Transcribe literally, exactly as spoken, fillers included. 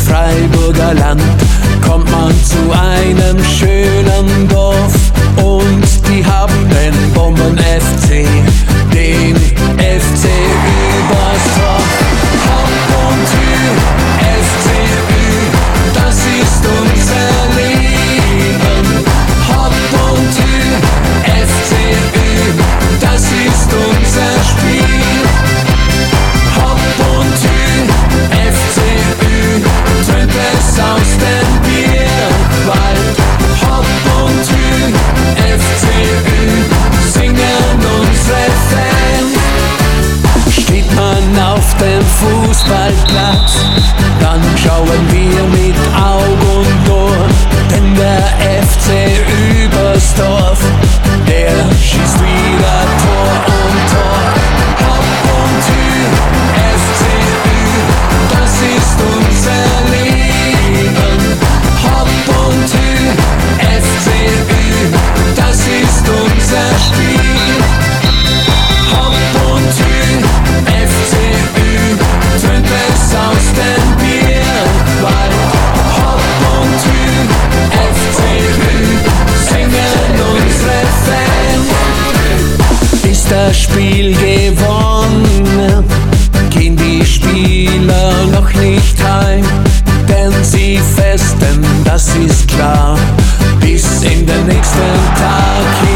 Freiburger Land kommt man zu einem schönen Dorf und die haben den Bomben-F C, den F C übers Dorf. Hop und Hü, F C Ü, das ist unser Leben. Hop und Hü, F C Ü, das ist unser Spiel. Hop und Hü, F C Ü, tönt es aus dem Bierwald. Hop und Hü, F C Ü, singen unsere Fans. Steht man auf dem Fußballplatz, dann schauen wir mit Aug und Ohr, denn der F C übers Dorf, der schießt wieder Tor um Tor. Hop und Hü, F C Ü, das ist unser Leben. Hop und Hü, F C Ü, das ist unser Spiel. Hop und Hü, F C Ü, tönt es aus dem Bierwald. Hop und Hü, F C Ü, singen unsere Fans. Ist das Spiel gewonnen, gehen die Spieler noch nicht heim, denn sie festen, das ist klar, bis in den nächsten Tag